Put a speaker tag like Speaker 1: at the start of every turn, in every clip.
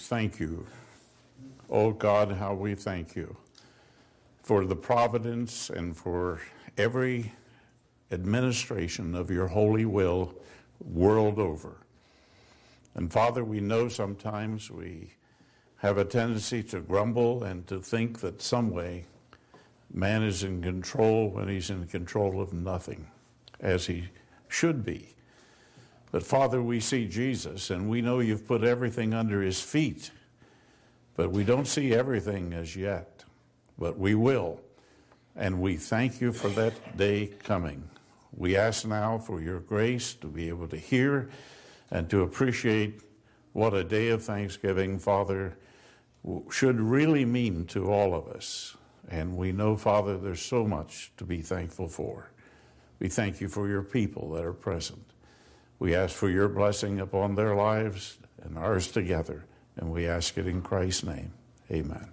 Speaker 1: thank you. Oh God, how we thank you for the providence and for every administration of your holy will world over. And Father, we know sometimes we have a tendency to grumble and to think that some way man is in control when he's in control of nothing, as he should be. But Father, we see Jesus, and we know you've put everything under his feet, but we don't see everything as yet. But we will, and we thank you for that day coming. We ask now for your grace to be able to hear and to appreciate what a day of thanksgiving, Father, should really mean to all of us. And we know, Father, there's so much to be thankful for. We thank you for your people that are present. We ask for your blessing upon their lives and ours together, and we ask it in Christ's name. Amen.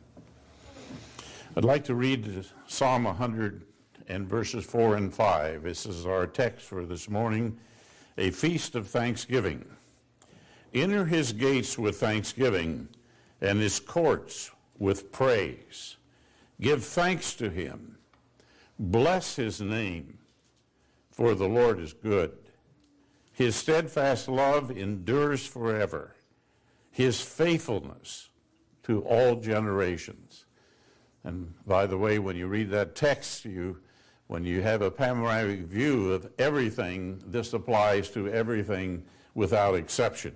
Speaker 1: I'd like to read Psalm 100 and verses 4 and 5. This is our text for this morning, a feast of thanksgiving. Enter his gates with thanksgiving and his courts with praise. Give thanks to him. Bless his name, for the Lord is good. His steadfast love endures forever. His faithfulness to all generations. And by the way, when you read that text, when you have a panoramic view of everything, this applies to everything without exception.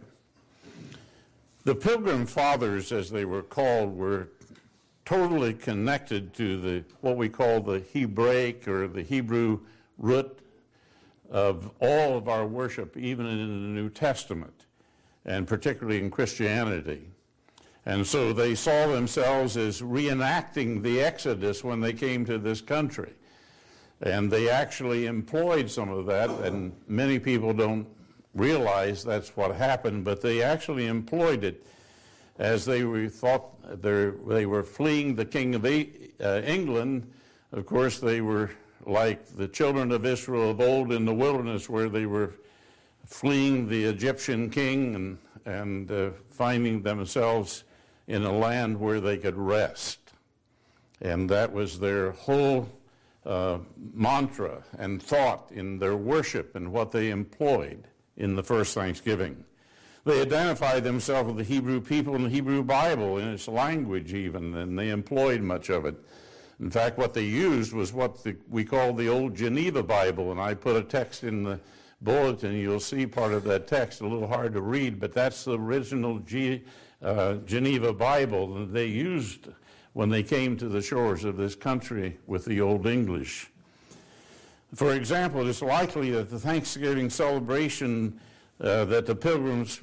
Speaker 1: The Pilgrim Fathers, as they were called, were totally connected to what we call the Hebraic or the Hebrew root of all of our worship, even in the New Testament, and particularly in Christianity. And so they saw themselves as reenacting the Exodus when they came to this country. And they actually employed some of that, and many people don't realize that's what happened, but they actually employed it as they thought they were fleeing the king of England. Of course, they were like the children of Israel of old in the wilderness, where they were fleeing the Egyptian king and finding themselves in a land where they could rest. And that was their whole mantra and thought in their worship and what they employed in the first Thanksgiving. They identified themselves with the Hebrew people and the Hebrew Bible in its language even, and they employed much of it. In fact, what they used was what we call the Old Geneva Bible, and I put a text in the bulletin. You'll see part of that text, a little hard to read, but that's the original Geneva Bible that they used when they came to the shores of this country with the Old English. For example, it's likely that the Thanksgiving celebration that the Pilgrims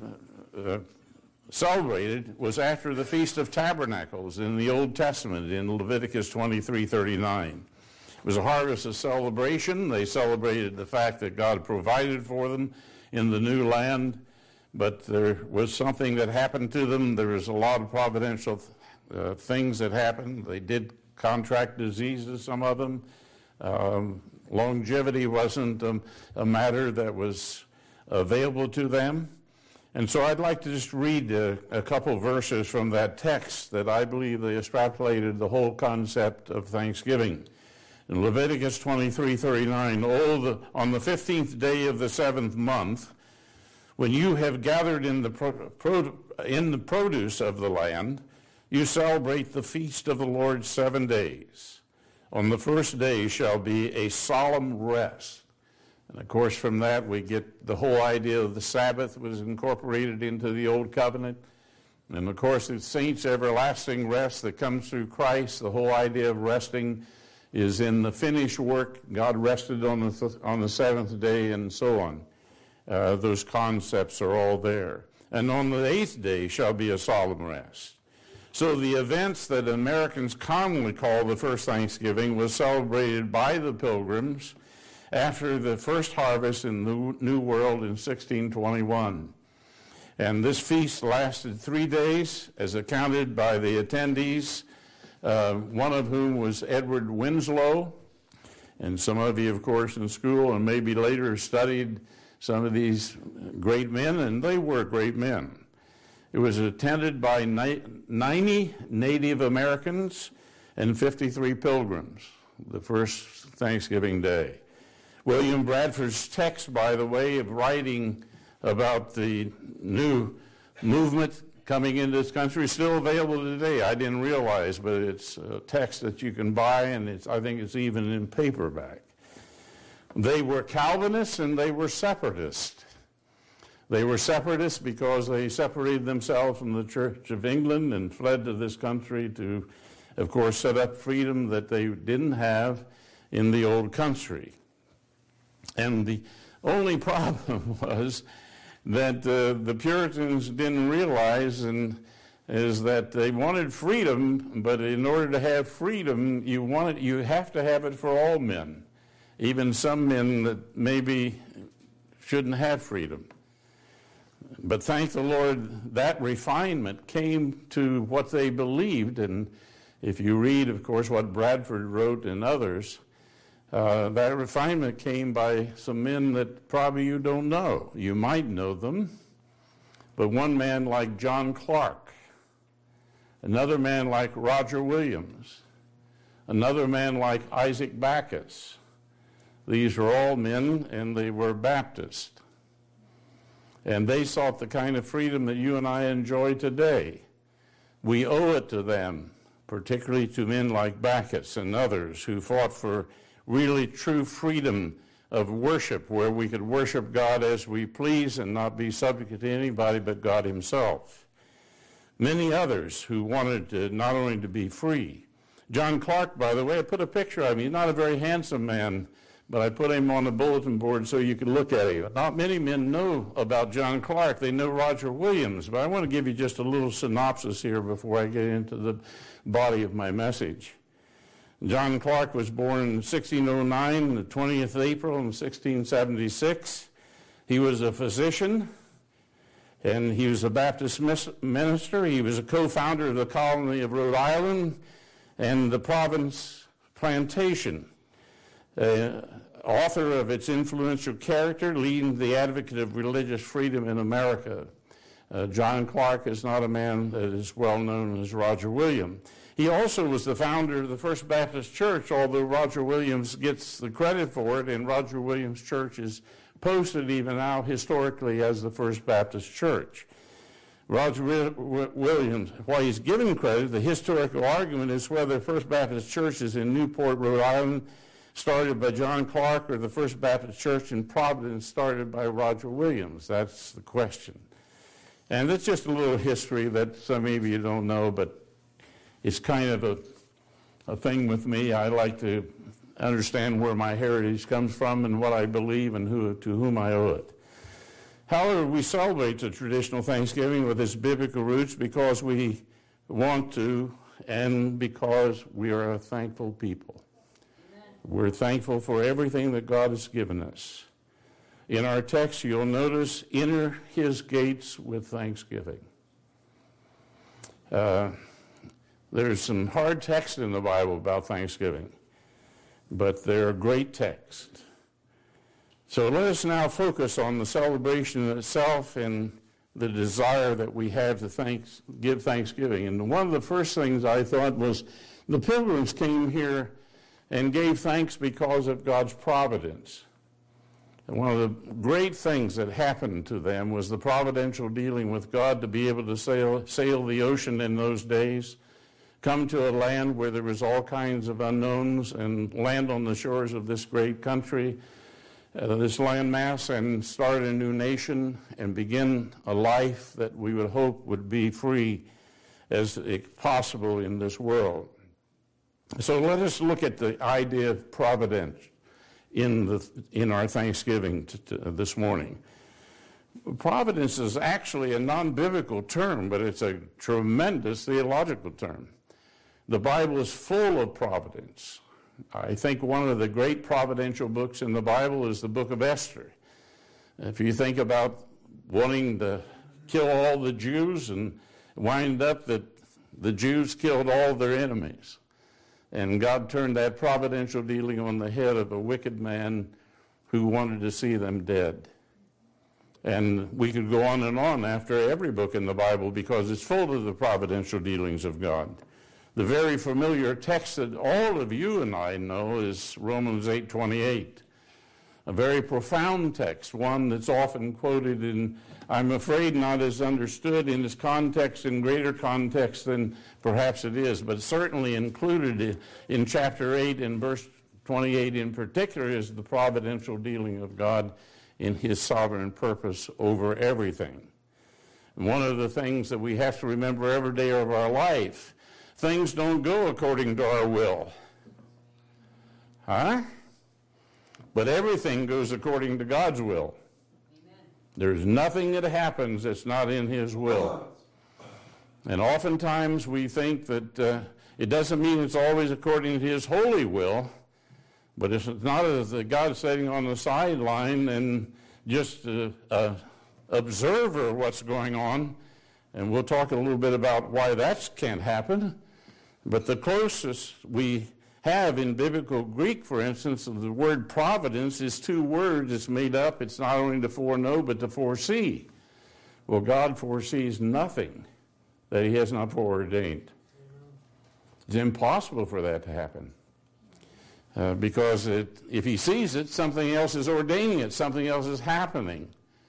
Speaker 1: celebrated was after the Feast of Tabernacles in the Old Testament in Leviticus 23:39. It was a harvest of celebration. They celebrated the fact that God provided for them in the new land, but there was something that happened to them. There was a lot of providential things that happened. They did contract diseases, some of them. Longevity wasn't a matter that was available to them. And so I'd like to just read a couple verses from that text that I believe they extrapolated the whole concept of Thanksgiving. In Leviticus 23:39, on the 15th day of the 7th month, when you have gathered in the produce of the land, you celebrate the feast of the Lord 7 days. On the first day shall be a solemn rest. And of course, from that we get the whole idea of the Sabbath was incorporated into the Old Covenant. And of course, the saints' everlasting rest that comes through Christ, the whole idea of resting is in the finished work. God rested on the seventh day and so on. Those concepts are all there. And on the 8th day shall be a solemn rest. So the events that Americans commonly call the first Thanksgiving was celebrated by the Pilgrims after the first harvest in the New World in 1621. And this feast lasted 3 days, as accounted by the attendees, one of whom was Edward Winslow. And some of you, of course, in school and maybe later studied some of these great men, and they were great men. It was attended by 90 Native Americans and 53 pilgrims, the first Thanksgiving Day. William Bradford's text, by the way, of writing about the new movement coming into this country is still available today. I didn't realize, but it's a text that you can buy, and I think it's even in paperback. They were Calvinists and they were separatists. They were separatists because they separated themselves from the Church of England and fled to this country to, of course, set up freedom that they didn't have in the old country. And the only problem was that the Puritans didn't realize is that they wanted freedom, but in order to have freedom, you have to have it for all men, even some men that maybe shouldn't have freedom. But thank the Lord, that refinement came to what they believed. And if you read, of course, what Bradford wrote and others, that refinement came by some men that probably you don't know. You might know them. But one man like John Clark, another man like Roger Williams, another man like Isaac Backus. These were all men, and they were Baptists. And they sought the kind of freedom that you and I enjoy today. We owe it to them, particularly to men like Backus and others who fought for really true freedom of worship, where we could worship God as we please and not be subject to anybody but God himself. Many others who wanted to not only to be free. John Clark, by the way, I put a picture of him. He's not a very handsome man, but I put him on the bulletin board so you can look at him. Not many men know about John Clark. They know Roger Williams, but I want to give you just a little synopsis here before I get into the body of my message. John Clark was born in 1609, the 20th of April in 1676. He was a physician, and he was a Baptist minister. He was a co-founder of the colony of Rhode Island and the Providence Plantation. Author of its influential character, leading the advocate of religious freedom in America. John Clark is not a man that is well known as Roger Williams. He also was the founder of the First Baptist Church, although Roger Williams gets the credit for it, and Roger Williams Church is posted even now historically as the First Baptist Church. Roger Williams, while he's given credit, the historical argument is whether First Baptist Church is in Newport, Rhode Island, started by John Clark, or the First Baptist Church in Providence started by Roger Williams. That's the question. And that's just a little history that some of you don't know, but it's kind of a thing with me. I like to understand where my heritage comes from and what I believe and to whom I owe it. However, we celebrate the traditional Thanksgiving with its biblical roots because we want to and because we are a thankful people. We're thankful for everything that God has given us. In our text, you'll notice, enter his gates with thanksgiving. There's some hard text in the Bible about Thanksgiving, but they're great texts. So let us now focus on the celebration itself and the desire that we have to give thanksgiving. And one of the first things I thought was the pilgrims came here and gave thanks because of God's providence. And one of the great things that happened to them was the providential dealing with God to be able to sail the ocean in those days, come to a land where there was all kinds of unknowns, and land on the shores of this great country, this landmass, and start a new nation and begin a life that we would hope would be free as possible in this world. So let us look at the idea of providence in our Thanksgiving this morning. Providence is actually a non-biblical term, but it's a tremendous theological term. The Bible is full of providence. I think one of the great providential books in the Bible is the book of Esther. If you think about wanting to kill all the Jews and wind up that the Jews killed all their enemies, and God turned that providential dealing on the head of a wicked man who wanted to see them dead. And we could go on after every book in the Bible because it's full of the providential dealings of God. The very familiar text that all of you and I know is Romans 8:28. A very profound text, one that's often quoted and I'm afraid not as understood in its context, in greater context than perhaps it is, but certainly included in chapter 8 and verse 28 in particular is the providential dealing of God in his sovereign purpose over everything. And one of the things that we have to remember every day of our life, things don't go according to our will. Huh? But everything goes according to God's will. Amen. There's nothing that happens that's not in his will. And oftentimes we think that it doesn't mean it's always according to his holy will, but it's not as God sitting on the sideline and just an observer of what's going on. And we'll talk a little bit about why that can't happen. But the closest we have in biblical Greek, for instance, of the word providence is two words. It's made up. It's not only to foreknow, but to foresee. Well, God foresees nothing that he has not foreordained. It's impossible for that to happen. Because if he sees it, something else is ordaining it. Something else is happening.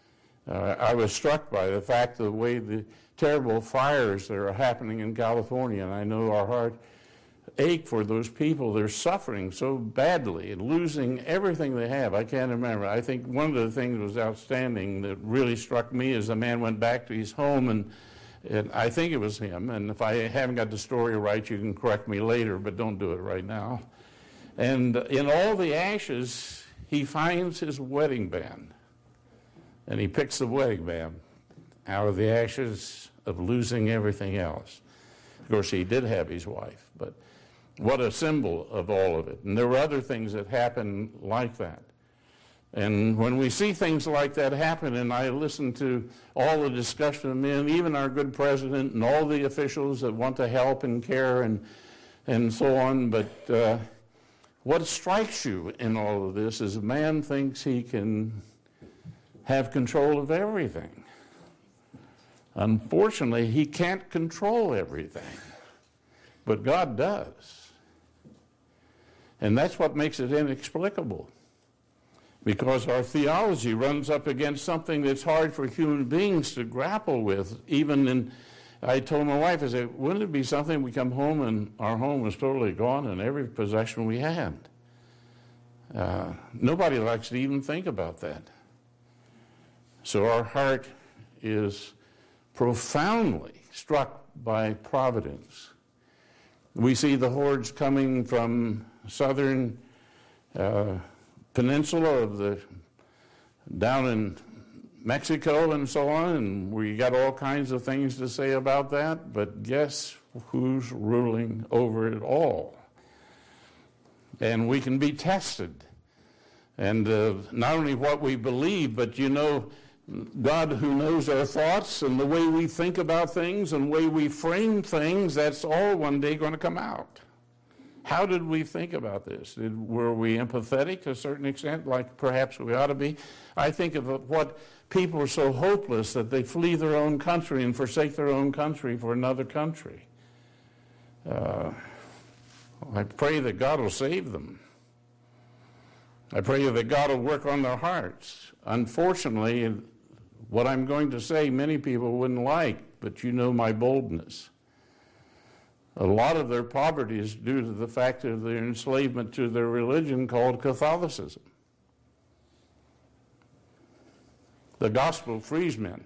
Speaker 1: I was struck by the fact of the way the terrible fires that are happening in California, and I know our heart ache for those people. They're suffering so badly and losing everything they have. I can't remember. I think one of the things that was outstanding that really struck me is the man went back to his home, and I think it was him, and if I haven't got the story right, you can correct me later, but don't do it right now. And in all the ashes, he finds his wedding band, and he picks the wedding band out of the ashes of losing everything else. Of course, he did have his wife, but what a symbol of all of it. And there were other things that happened like that. And when we see things like that happen, and I listen to all the discussion of men, even our good president and all the officials that want to help and care and so on, but what strikes you in all of this is a man thinks he can have control of everything. Unfortunately, he can't control everything, but God does. And that's what makes it inexplicable, because our theology runs up against something that's hard for human beings to grapple with. I told my wife, I said, wouldn't it be something we come home and our home was totally gone and every possession we had? Nobody likes to even think about that. So our heart is profoundly struck by providence. We see the hordes coming from southern peninsula down in Mexico and so on, and we got all kinds of things to say about that, but guess who's ruling over it all? And we can be tested. And not only what we believe, but God who knows our thoughts and the way we think about things and the way we frame things, that's all one day going to come out. How did we think about this? Were we empathetic to a certain extent, like perhaps we ought to be? I think of what people are so hopeless that they flee their own country and forsake their own country for another country. I pray that God will save them. I pray that God will work on their hearts. Unfortunately, what I'm going to say, many people wouldn't like, but you know my boldness. A lot of their poverty is due to the fact of their enslavement to their religion called Catholicism. The gospel frees men.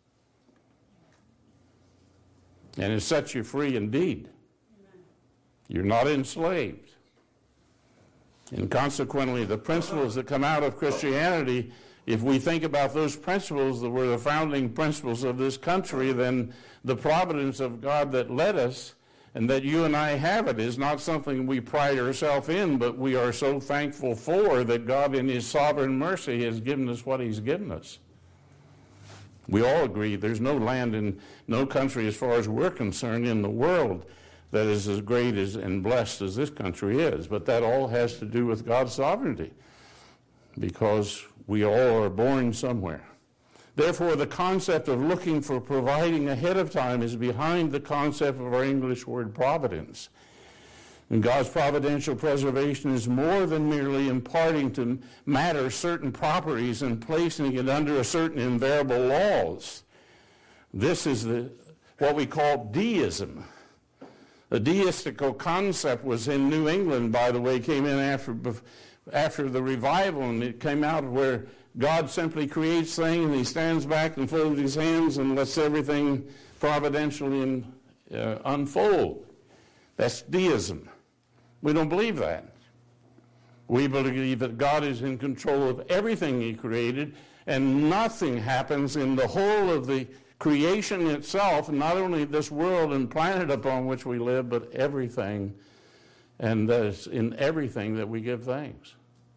Speaker 1: And it sets you free indeed. You're not enslaved. And consequently, the principles that come out of Christianity, if we think about those principles that were the founding principles of this country, then the providence of God that led us and that you and I have it is not something we pride ourselves in, but we are so thankful for that God in his sovereign mercy has given us what he's given us. We all agree there's no land and no country, as far as we're concerned, in the world that is as great and blessed as this country is. But that all has to do with God's sovereignty, because we all are born somewhere. Therefore, the concept of looking for providing ahead of time is behind the concept of our English word providence. And God's providential preservation is more than merely imparting to matter certain properties and placing it under a certain invariable laws. This is what we call deism. The deistical concept was in New England, by the way, came in after the revival, and it came out where God simply creates things, and he stands back and folds his hands and lets everything providentially unfold. That's deism. We don't believe that. We believe that God is in control of everything he created, and nothing happens in the whole of the creation itself, not only this world and planet upon which we live, but everything, and in everything that we give thanks.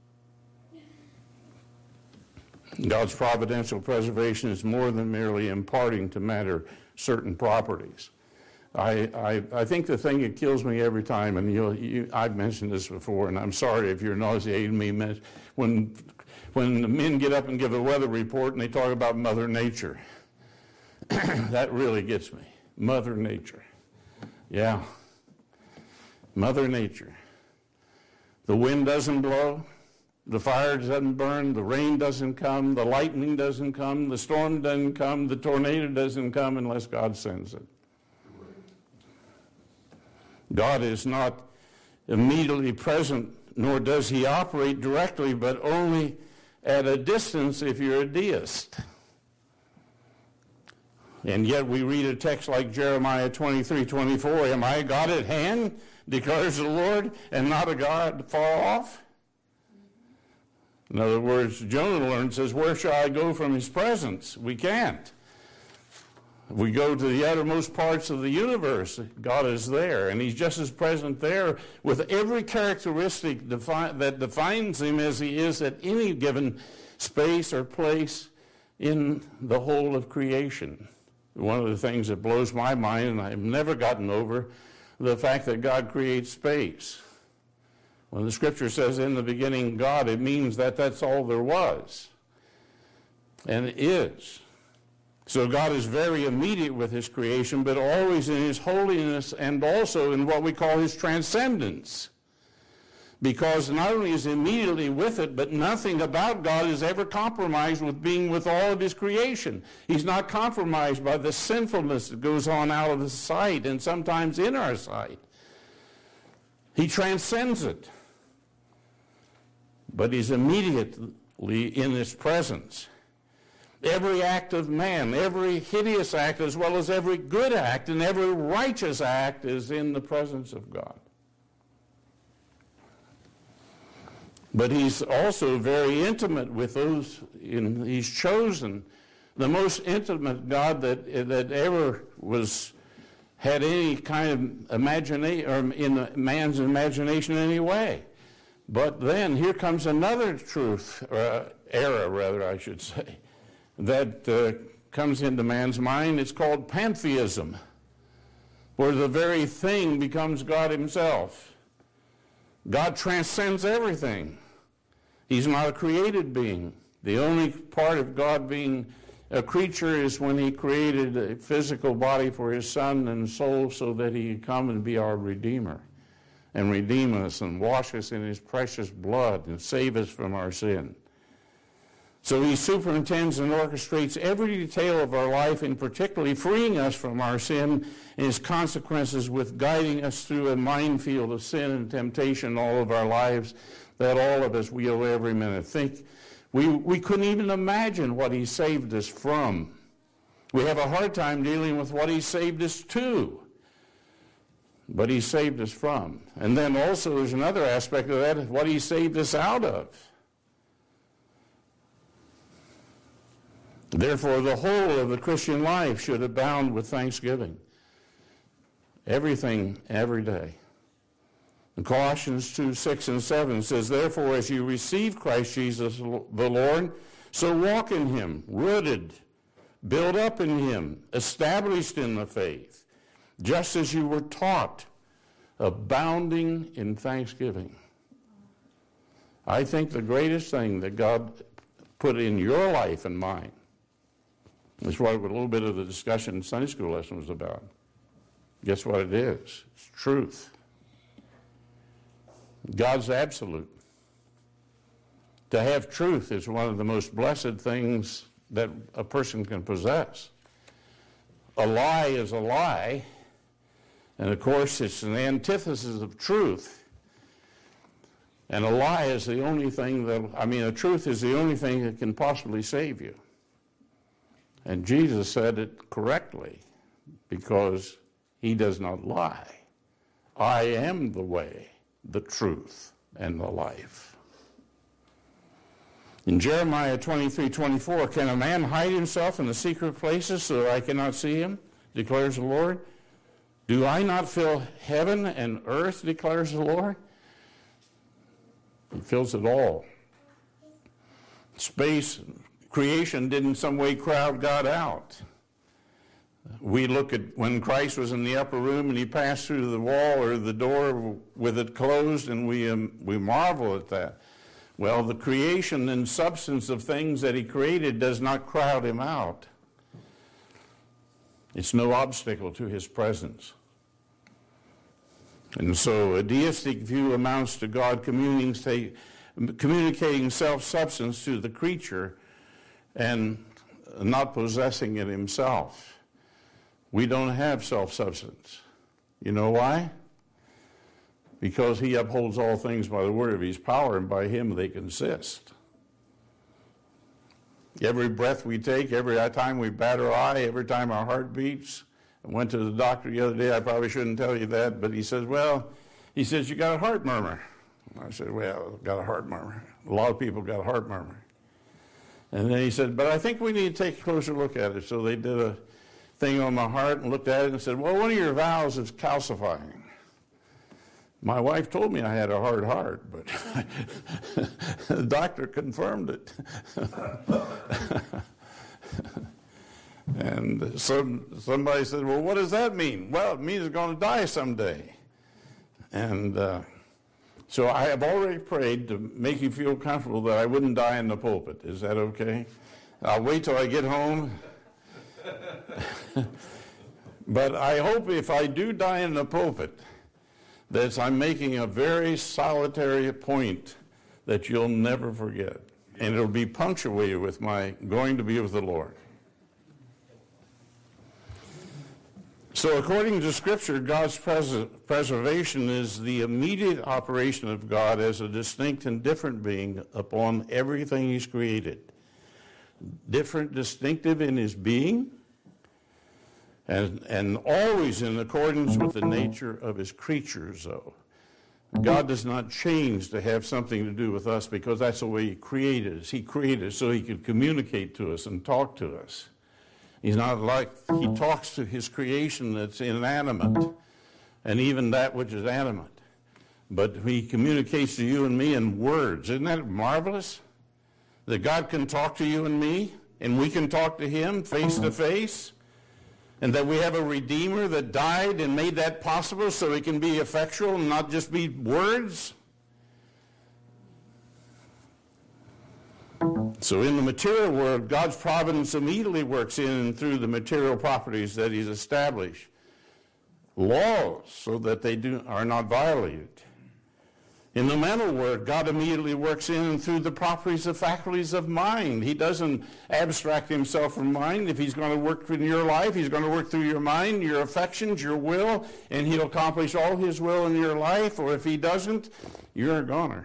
Speaker 1: God's providential preservation is more than merely imparting to matter certain properties. I think the thing that kills me every time, and I've mentioned this before, and I'm sorry if you're nauseating me, when the men get up and give a weather report and they talk about Mother Nature. That really gets me. Mother Nature. Yeah. Mother Nature. The wind doesn't blow. The fire doesn't burn, the rain doesn't come, the lightning doesn't come, the storm doesn't come, the tornado doesn't come unless God sends it. God is not immediately present, nor does he operate directly, but only at a distance if you're a deist. And yet we read a text like Jeremiah 23:24, am I God at hand, declares the Lord, and not a God far off? In other words, Jonah learned, says, where shall I go from his presence? We can't. We go to the uttermost parts of the universe, God is there, and he's just as present there with every characteristic that defines him as he is at any given space or place in the whole of creation. One of the things that blows my mind, and I've never gotten over, the fact that God creates space. When the scripture says in the beginning God, it means that that's all there was. And it is. So God is very immediate with his creation, but always in his holiness and also in what we call his transcendence. Because not only is he immediately with it, but nothing about God is ever compromised with being with all of his creation. He's not compromised by the sinfulness that goes on out of his sight and sometimes in our sight. He transcends it. But he's immediately in his presence. Every act of man, every hideous act as well as every good act and every righteous act is in the presence of God. But he's also very intimate with those he's chosen. The most intimate God that ever had any kind of imagination, or in man's imagination anyway. But then here comes another truth, error I should say, that comes into man's mind. It's called pantheism, where the very thing becomes God himself. God transcends everything. He's not a created being. The only part of God being a creature is when he created a physical body for his son and soul so that he could come and be our Redeemer and redeem us and wash us in his precious blood and save us from our sin. So he superintends and orchestrates every detail of our life, and particularly freeing us from our sin and its consequences, with guiding us through a minefield of sin and temptation all of our lives that all of us wheel every minute. Think, we couldn't even imagine what he saved us from. We have a hard time dealing with what he saved us to, but he saved us from. And then also there's another aspect of that, what he saved us out of. Therefore, the whole of the Christian life should abound with thanksgiving. Everything, every day. In Colossians 2:6-7 says, therefore, as you receive Christ Jesus the Lord, so walk in him, rooted, built up in him, established in the faith, just as you were taught, abounding in thanksgiving. I think the greatest thing that God put in your life and mine That's what a little bit of the discussion in Sunday school lesson was about. Guess what it is? It's truth. God's absolute. To have truth is one of the most blessed things that a person can possess. A lie is a lie, and of course it's an antithesis of truth. And a lie is the only thing a truth is the only thing that can possibly save you. And Jesus said it correctly, because he does not lie. I am the way, the truth, and the life. In Jeremiah 23:24, can a man hide himself in the secret places so that I cannot see him, declares the Lord? Do I not fill heaven and earth, declares the Lord? He fills it all. Space, creation did in some way crowd God out. We look at when Christ was in the upper room and he passed through the wall or the door with it closed, and we marvel at that. Well, the creation and substance of things that he created does not crowd him out. It's no obstacle to his presence. And so a deistic view amounts to God communicating self-substance to the creature and not possessing it himself. We don't have self-substance. You know why? Because he upholds all things by the word of his power, and by him they consist. Every breath we take, every time we bat our eye, every time our heart beats. I went to the doctor the other day. I probably shouldn't tell you that, but he says, you got a heart murmur. I said, well, I've got a heart murmur. A lot of people got a heart murmur. And then he said, but I think we need to take a closer look at it. So they did a thing on my heart and looked at it and said, well, one of your valves is calcifying. My wife told me I had a hard heart, but the doctor confirmed it. And somebody said, well, what does that mean? Well, it means it's going to die someday. And so I have already prayed to make you feel comfortable that I wouldn't die in the pulpit. Is that okay? I'll wait till I get home. But I hope if I do die in the pulpit, that I'm making a very solitary point that you'll never forget. And it'll be punctuated with my going to be with the Lord. So according to Scripture, God's preservation is the immediate operation of God as a distinct and different being upon everything he's created. Different, distinctive in his being, and always in accordance with the nature of his creatures, though. God does not change to have something to do with us, because that's the way he created us. He created us so he could communicate to us and talk to us. He's not like, he talks to his creation that's inanimate, and even that which is animate. But he communicates to you and me in words. Isn't that marvelous? That God can talk to you and me, and we can talk to him face to face, and that we have a Redeemer that died and made that possible so it can be effectual and not just be words. So in the material world, God's providence immediately works in and through the material properties that he's established. Laws, so that they are not violated. In the mental world, God immediately works in and through the properties of faculties of mind. He doesn't abstract himself from mind. If he's going to work in your life, he's going to work through your mind, your affections, your will, and he'll accomplish all his will in your life. Or if he doesn't, you're a goner.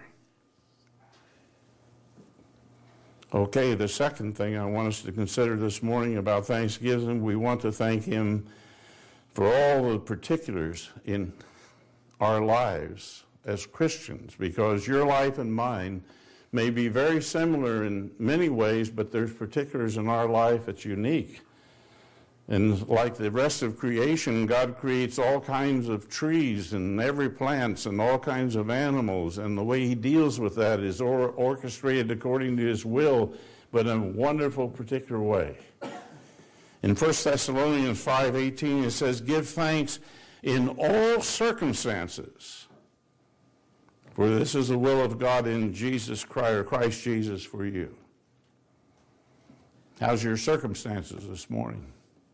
Speaker 1: Okay, the second thing I want us to consider this morning about Thanksgiving, we want to thank him for all the particulars in our lives as Christians, because your life and mine may be very similar in many ways, but there's particulars in our life that's unique. And like the rest of creation, God creates all kinds of trees and every plants and all kinds of animals, and the way he deals with that is orchestrated according to his will, but in a wonderful particular way. In 1 Thessalonians 5:18 it says, give thanks in all circumstances, for this is the will of God in Jesus Christ, or Christ Jesus for you. How's your circumstances this morning?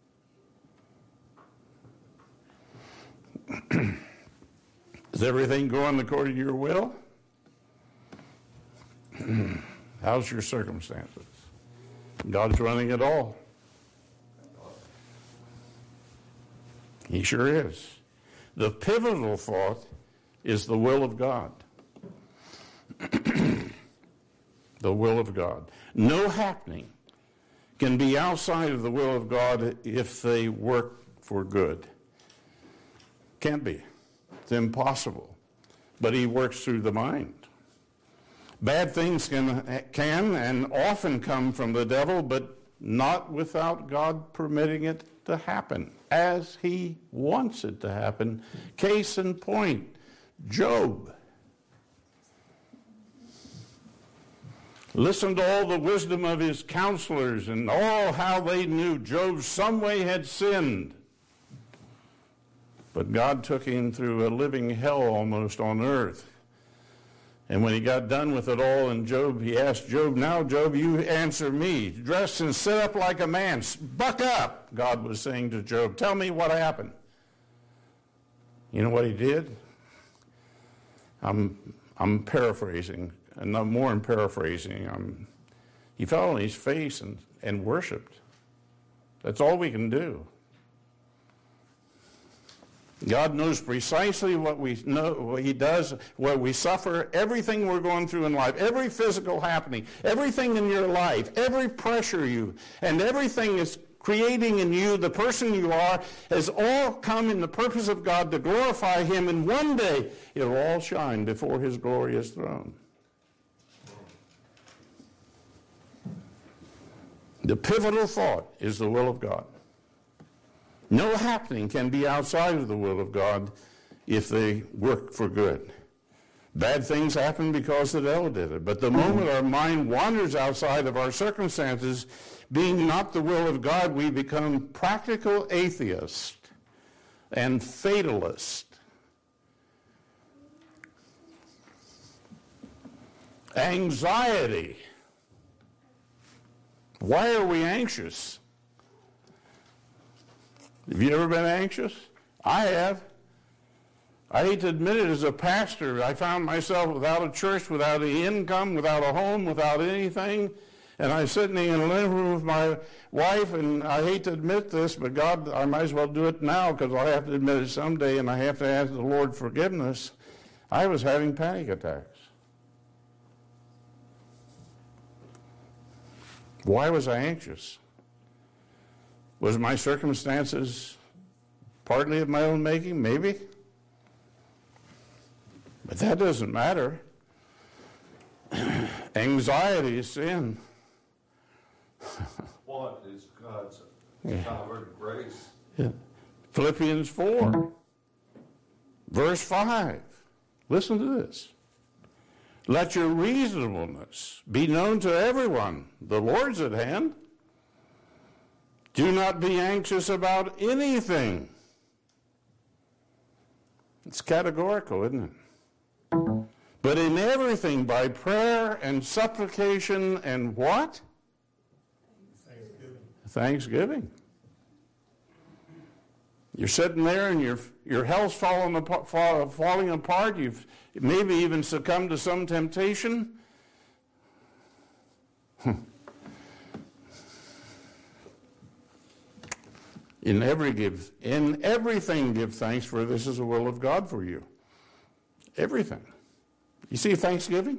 Speaker 1: Is everything going according to your will? How's your circumstances? God's running it all. He sure is. The pivotal thought is the will of God. The will of God. No happening can be outside of the will of God if they work for good. Can't be. It's impossible. But he works through the mind. Bad things can and often come from the devil, but not without God permitting it to happen as he wants it to happen. Case in point, Job. Listen to all the wisdom of his counselors and all how they knew Job some way had sinned. But God took him through a living hell almost on earth. And when he got done with it all, and he asked Job, "Now, Job, you answer me. Dress and sit up like a man. Buck up," God was saying to Job. "Tell me what happened." You know what he did? I'm paraphrasing, and no more than paraphrasing. He fell on his face and worshiped. That's all we can do. God knows precisely what we know, what he does, what we suffer, everything we're going through in life, every physical happening, everything in your life, every pressure and everything is creating in you the person you are has all come in the purpose of God to glorify him, and one day it'll all shine before his glorious throne. The pivotal thought is the will of God. No happening can be outside of the will of God if they work for good. Bad things happen because the devil did it. But the moment our mind wanders outside of our circumstances, being not the will of God, we become practical atheists and fatalists. Anxiety. Why are we anxious? Have you ever been anxious? I have. I hate to admit it, as a pastor, I found myself without a church, without any income, without a home, without anything. And I was sitting in the living room with my wife, and I hate to admit this, but God, I might as well do it now because I'll have to admit it someday, and I have to ask the Lord forgiveness. I was having panic attacks. Why was I anxious? Was my circumstances partly of my own making? Maybe. But that doesn't matter. Anxiety is sin.
Speaker 2: What is God's sovereign grace?
Speaker 1: Yeah. Philippians 4, verse 5. Listen to this. Let your reasonableness be known to everyone. The Lord's at hand. Do not be anxious about anything. It's categorical, isn't it? But in everything, by prayer and supplication and what? Thanksgiving. You're sitting there and your health's falling apart. You've maybe even succumbed to some temptation. In everything give thanks, for this is the will of God for you. Everything. You see Thanksgiving?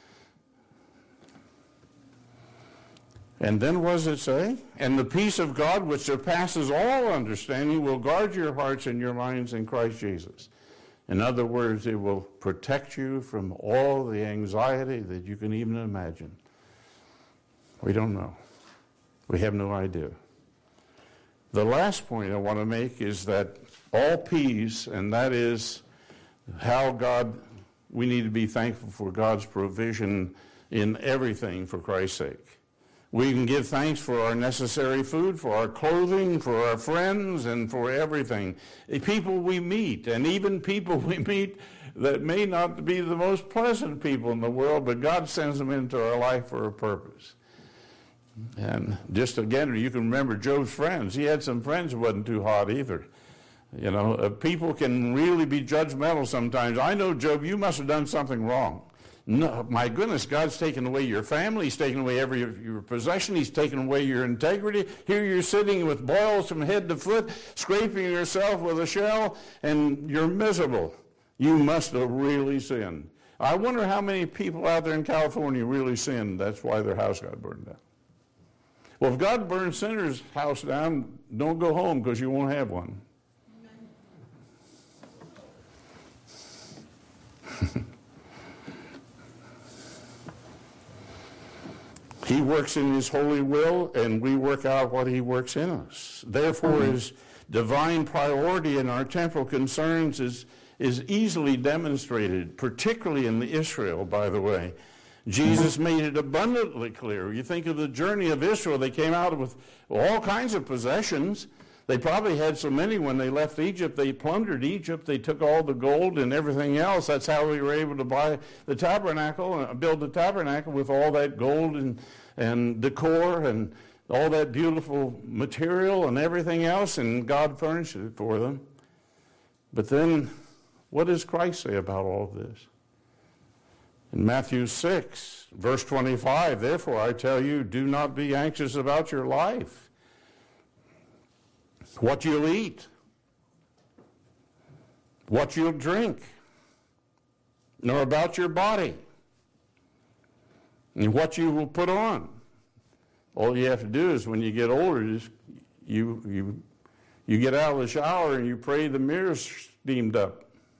Speaker 1: And then what does it say? And the peace of God, which surpasses all understanding, will guard your hearts and your minds in Christ Jesus. In other words, it will protect you from all the anxiety that you can even imagine. We don't know. We have no idea. The last point I want to make is that all peace, and that is how we need to be thankful for God's provision in everything for Christ's sake. We can give thanks for our necessary food, for our clothing, for our friends, and for everything. The people we meet, and even people we meet that may not be the most pleasant people in the world, but God sends them into our life for a purpose. And just again, you can remember Job's friends. He had some friends who wasn't too hot either. You know, people can really be judgmental sometimes. I know, Job, you must have done something wrong. No, my goodness, God's taken away your family. He's taken away every your possession. He's taken away your integrity. Here you're sitting with boils from head to foot, scraping yourself with a shell, and you're miserable. You must have really sinned. I wonder how many people out there in California really sinned. That's why their house got burned down. Well, if God burns sinners' house down, don't go home because you won't have one. He works in his holy will, and we work out what he works in us. Therefore, his divine priority in our temporal concerns is easily demonstrated, particularly in the Israel, by the way. Jesus made it abundantly clear. You think of the journey of Israel. They came out with all kinds of possessions. They probably had so many when they left Egypt. They plundered Egypt. They took all the gold and everything else. That's how they were able to buy the tabernacle and build the tabernacle with all that gold and decor and all that beautiful material and everything else, and God furnished it for them. But then, what does Christ say about all of this? In Matthew 6, verse 25, therefore I tell you, do not be anxious about your life, what you'll eat, what you'll drink, nor about your body, and what you will put on. All you have to do is when you get older, is you get out of the shower and you pray the mirror's steamed up.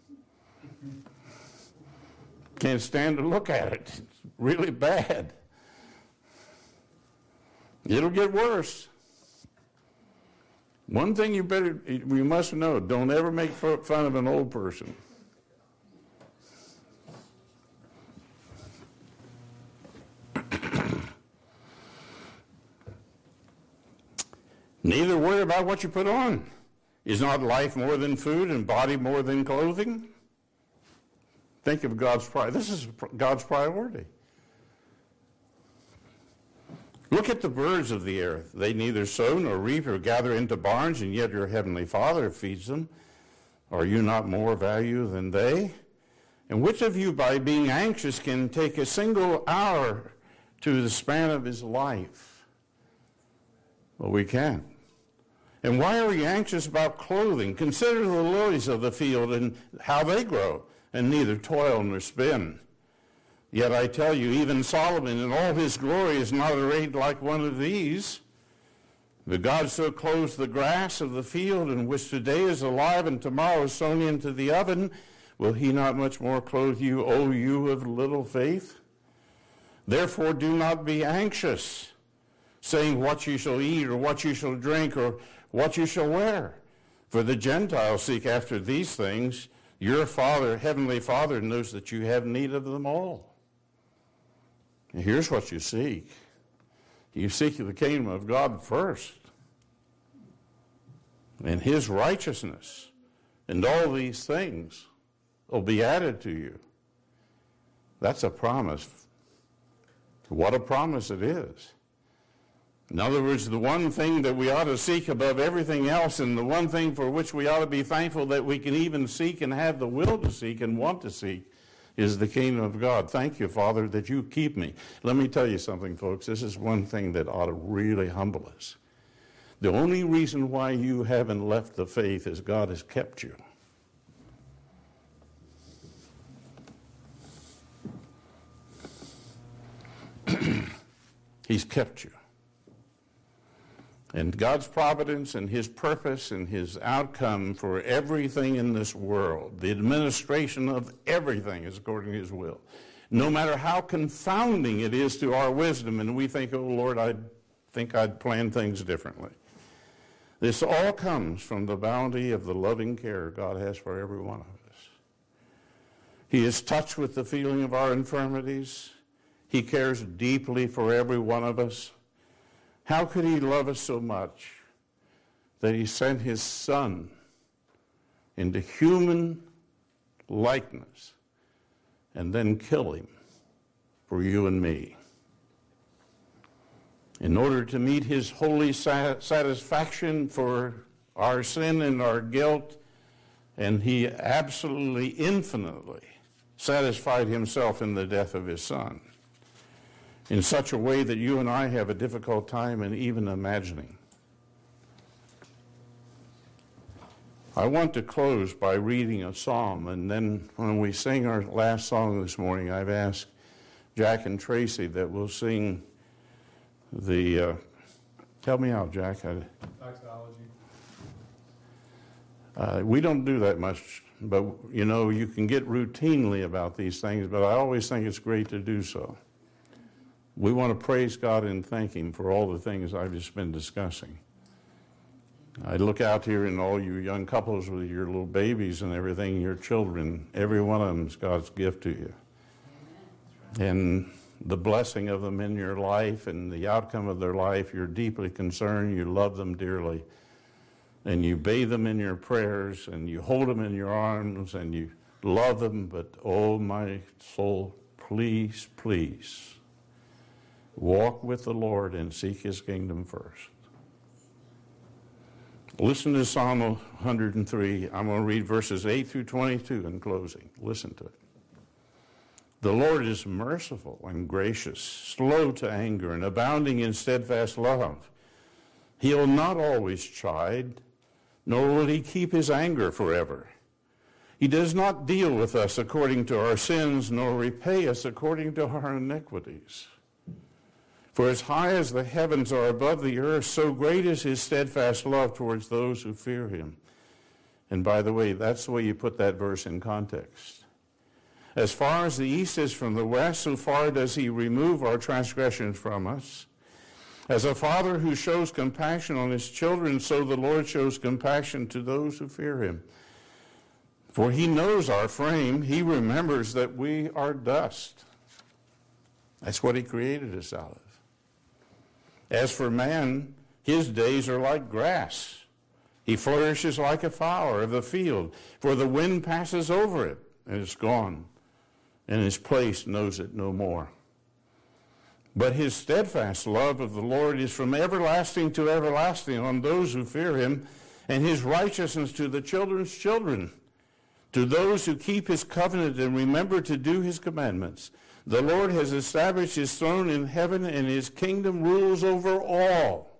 Speaker 1: Can't stand to look at it. It's really bad. It'll get worse. One thing you must know, don't ever make fun of an old person. Neither worry about what you put on. Is not life more than food and body more than clothing? Think of God's priority. This is God's priority. Look at the birds of the earth. They neither sow nor reap or gather into barns, and yet your heavenly Father feeds them. Are you not more value than they? And which of you, by being anxious, can take a single hour to the span of his life? Well, we can't. And why are you anxious about clothing? Consider the lilies of the field and how they grow, and neither toil nor spin. Yet I tell you, even Solomon in all his glory is not arrayed like one of these. But God so clothes the grass of the field, in which today is alive and tomorrow is sown into the oven. Will he not much more clothe you, O you of little faith? Therefore do not be anxious, saying what you shall eat, or what you shall drink, or what you shall wear. For the Gentiles seek after these things. Your Father, Heavenly Father, knows that you have need of them all. And here's what you seek. You seek the kingdom of God first, and his righteousness, and all these things will be added to you. That's a promise. What a promise it is. In other words, the one thing that we ought to seek above everything else, and the one thing for which we ought to be thankful that we can even seek and have the will to seek and want to seek, is the kingdom of God. Thank you, Father, that you keep me. Let me tell you something, folks. This is one thing that ought to really humble us. The only reason why you haven't left the faith is God has kept you. He's kept you. And God's providence and his purpose and his outcome for everything in this world, the administration of everything is according to his will. No matter how confounding it is to our wisdom, and we think, oh Lord, I think I'd plan things differently. This all comes from the bounty of the loving care God has for every one of us. He is touched with the feeling of our infirmities. He cares deeply for every one of us. How could he love us so much that he sent his Son into human likeness and then kill him for you and me? in order to meet his holy satisfaction for our sin and our guilt, and he absolutely, infinitely satisfied himself in the death of his Son in such a way that you and I have a difficult time in even imagining. I want to close by reading a psalm, and then when we sing our last song this morning, I've asked Jack and Tracy that we'll sing the, help me out, Jack.
Speaker 3: Doxology.
Speaker 1: We don't do that much, but you can get routinely about these things, but I always think it's great to do so. We want to praise God and thank him for all the things I've just been discussing. I look out here and all you young couples with your little babies and everything, your children, every one of them is God's gift to you. And the blessing of them in your life and the outcome of their life, you're deeply concerned, you love them dearly, and you bathe them in your prayers, and you hold them in your arms, and you love them, but oh my soul, please, please, walk with the Lord and seek his kingdom first. Listen to Psalm 103. I'm going to read verses 8 through 22 in closing. Listen to it. The Lord is merciful and gracious, slow to anger, and abounding in steadfast love. He'll not always chide, nor will he keep his anger forever. He does not deal with us according to our sins, nor repay us according to our iniquities. For as high as the heavens are above the earth, so great is his steadfast love towards those who fear him. And by the way, that's the way you put that verse in context. As far as the east is from the west, so far does he remove our transgressions from us. As a father who shows compassion on his children, so the Lord shows compassion to those who fear him. For he knows our frame. He remembers that we are dust. That's what he created us out of. As for man, his days are like grass. He flourishes like a flower of the field, for the wind passes over it, and it's gone, and his place knows it no more. But his steadfast love of the Lord is from everlasting to everlasting on those who fear him, and his righteousness to the children's children, to those who keep his covenant and remember to do his commandments. The Lord has established his throne in heaven, and his kingdom rules over all.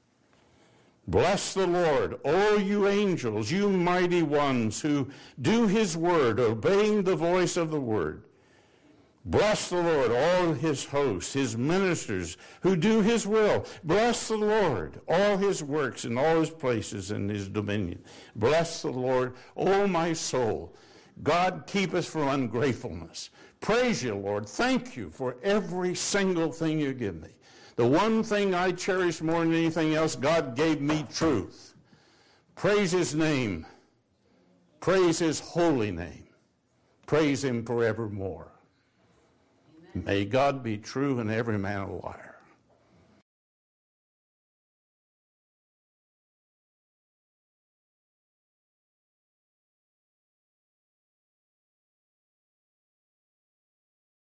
Speaker 1: Bless the Lord, all you angels, you mighty ones who do his word, obeying the voice of the word. Bless the Lord, all his hosts, his ministers who do his will. Bless the Lord, all his works in all his places in his dominion. Bless the Lord, O my soul. God, keep us from ungratefulness. Praise you, Lord. Thank you for every single thing you give me. The one thing I cherish more than anything else, God gave me truth. Praise his name. Praise his holy name. Praise him forevermore. May God be true and every man a liar.